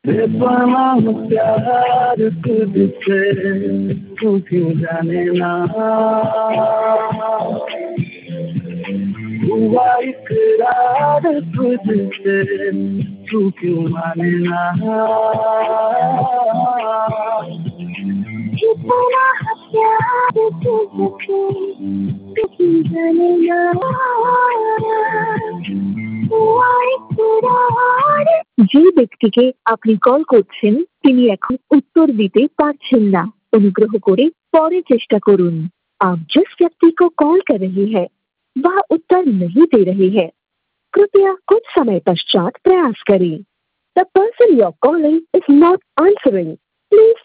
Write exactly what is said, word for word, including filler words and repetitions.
बेपनाह प्यार तुझसे तू क्यों जाने ना, हुआ इकरार तुझसे तू क्यों माने ना। बेपनाह प्यार तुझसे तू क्यों जाने ना, हुआ इकरार। যে ব্যক্তিকে আপনি কল করছেন তিনি এখন उत्तर দিতে পারছেন না, অনুগ্রহ করে পরে চেষ্টা করুন। आप जिस व्यक्ति को कॉल कर रहे हैं वह उत्तर नहीं दे रहे हैं, कृपया कुछ समय पश्चात प्रयास करें। The person you're calling is not answering. Please